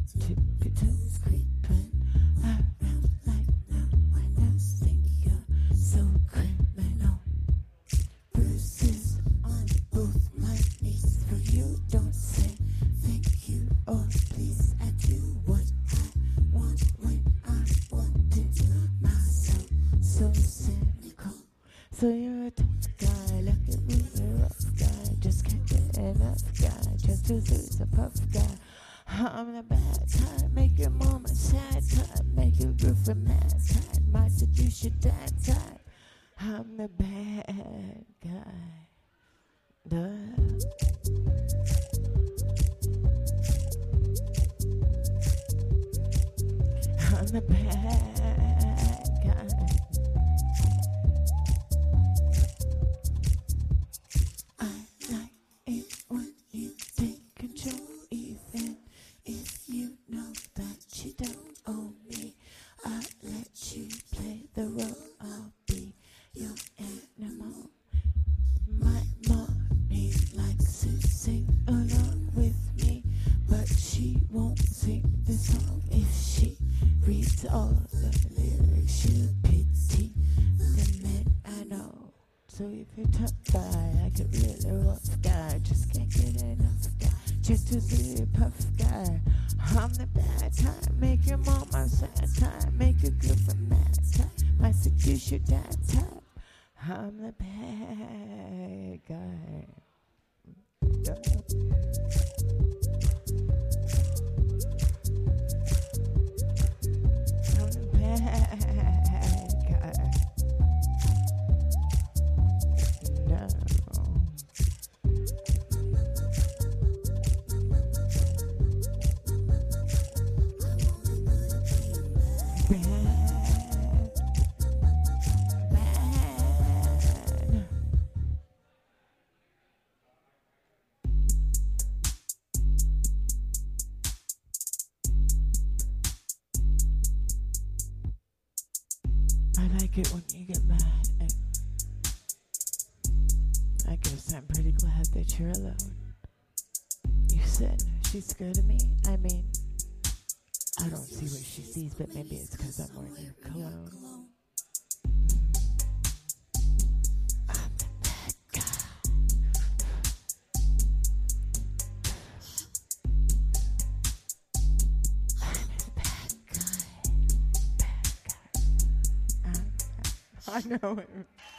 Tippy toes creeping around like now. I just think you're so criminal. Bruises on both my knees for you. Don't say thank you or please. I do what I want when I want it myself. So cynical. So you're a tough guy, like a really rough guy. Just can't get enough guy. Just as who's a puff guy. I'm the bad type, make your mama sad type, make your girlfriend mad type, might seduce your dad type. I'm the bad guy. Duh. I'm the bad guy. I like it when you take control, even if you know that you don't own me. I let you play the role. I'll be your animal. My mommy likes to sing along with me, but she won't sing the song. If she reads all the lyrics, she'll pity the men I know. So if you're a tough guy, like a really rough guy, just can't get enough guy, just to be a puff guy. I'm the bad type, make your mama sad type, make your girlfriend mad type, might seduce your dad type. I'm the bad guy. I'm the bad guy. No. I like it when you get mad, and I guess I'm pretty glad that you're alone. You said she's scared of me. I mean, I don't see what she sees, but maybe it's because I'm wearing your cologne. I'm the bad guy. I'm the bad guy. Bad guy. I know it.